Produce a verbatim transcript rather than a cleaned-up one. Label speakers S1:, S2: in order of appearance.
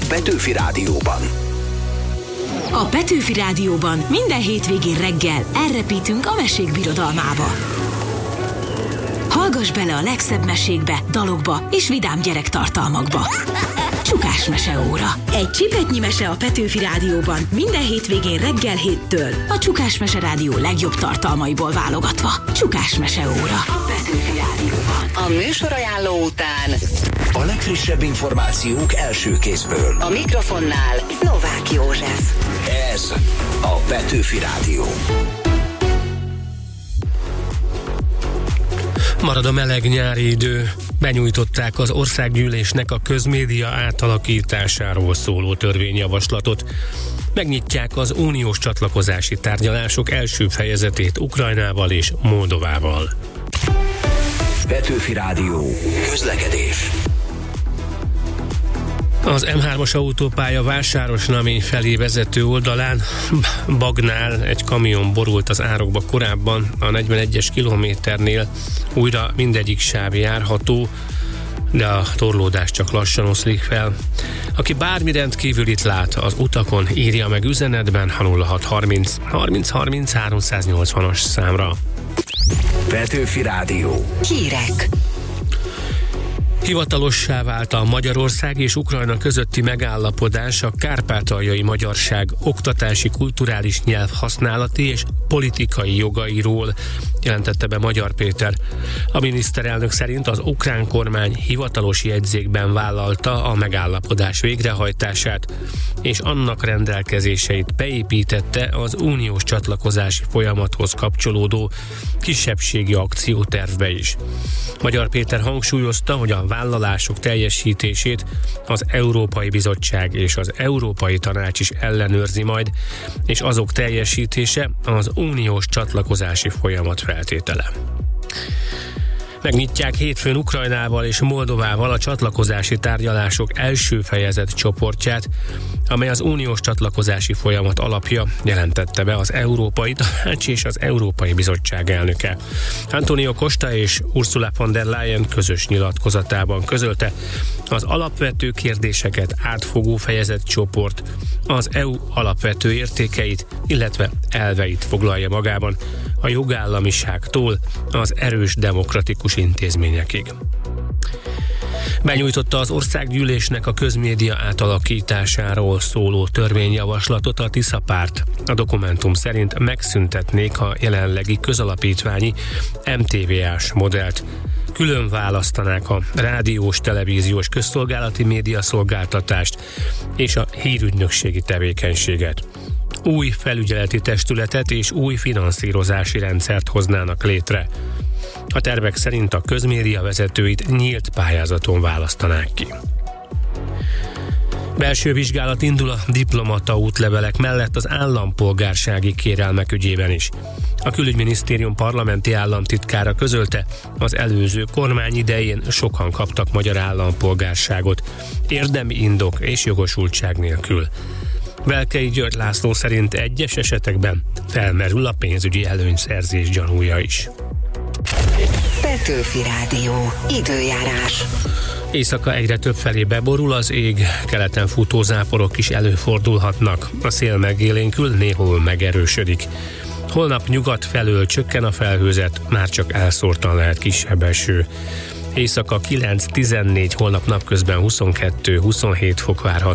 S1: Petőfi Rádióban.
S2: A Petőfi Rádióban minden hétvégén reggel elrepítünk a mesék birodalmába. Hallgass bele a legszebb mesékbe, dalokba és vidám gyerektartalmakba. Csukás meseóra. Egy csipetnyi mese a Petőfi Rádióban minden hétvégén reggel héttől. A Csukás Mese Rádió legjobb tartalmaiból válogatva. Csukás meseóra. A Petőfi Rádióban.
S3: A műsorajánló után
S1: a legfrissebb információk első kézből.
S3: A mikrofonnál Novák József.
S1: Ez a Petőfi Rádió.
S4: Marad a meleg nyári idő. Benyújtották az országgyűlésnek a közmédia átalakításáról szóló törvényjavaslatot. Megnyitják az uniós csatlakozási tárgyalások első fejezetét Ukrajnával és Moldovával.
S1: Petőfi Rádió. Közlekedés.
S4: Az em hármas autópálya Vásárosnamény felé vezető oldalán Bagnál egy kamion borult az árokba korábban, a negyvenegyes kilométernél újra mindegyik sáv járható, de a torlódás csak lassan oszlik fel. Aki bármi rendkívülit lát az utakon, írja meg üzenetben a nulla hat harminc harminc harminc háromszáznyolcvanas számra.
S1: Petőfi Rádió.
S3: Hírek.
S4: Hivatalossá vált a Magyarország és Ukrajna közötti megállapodás a kárpátaljai magyarság oktatási, kulturális nyelvhasználati és politikai jogairól, jelentette be Magyar Péter. A miniszterelnök szerint az ukrán kormány hivatalos jegyzékben vállalta a megállapodás végrehajtását, és annak rendelkezéseit beépítette az uniós csatlakozási folyamathoz kapcsolódó kisebbségi akciótervbe is. Magyar Péter hangsúlyozta, hogy a vállalások teljesítését az Európai Bizottság és az Európai Tanács is ellenőrzi majd, és azok teljesítése az uniós csatlakozási folyamat feltétele. Megnyitják hétfőn Ukrajnával és Moldovával a csatlakozási tárgyalások első fejezet csoportját, amely az uniós csatlakozási folyamat alapja, jelentette be az Európai Tanács és az Európai Bizottság elnöke. Antonio Costa és Ursula von der Leyen közös nyilatkozatában közölte, az alapvető kérdéseket átfogó fejezetcsoport az é u alapvető értékeit, illetve elveit foglalja magában, a jogállamiságtól az erős demokratikus intézményekig. Benyújtotta az országgyűlésnek a közmédia átalakításáról szóló törvényjavaslatot a Tisza párt. A dokumentum szerint megszüntetnék a jelenlegi közalapítványi em té vé á-s modellt. Külön választanák a rádiós, televíziós közszolgálati médiaszolgáltatást és a hírügynökségi tevékenységet. Új felügyeleti testületet és új finanszírozási rendszert hoznának létre. A tervek szerint a közmédia vezetőit nyílt pályázaton választanák ki. Belső vizsgálat indul a diplomata útlevelek mellett az állampolgársági kérelmek ügyében is. A külügyminisztérium parlamenti államtitkára közölte, az előző kormány idején sokan kaptak magyar állampolgárságot, érdemi indok és jogosultság nélkül. Velkei György László szerint egyes esetekben felmerül a pénzügyi előnyszerzés gyanúja is.
S3: Petőfi Rádió. Időjárás.
S4: Éjszaka egyre több felé beborul az ég, keleten futó záporok is előfordulhatnak. A szél megélénkül, néhol megerősödik. Holnap nyugat felől csökken a felhőzet, már csak elszórtan lehet kisebb eső. Éjszaka kilenc tizennégy, holnap napközben huszonkettő huszonhét fok várható.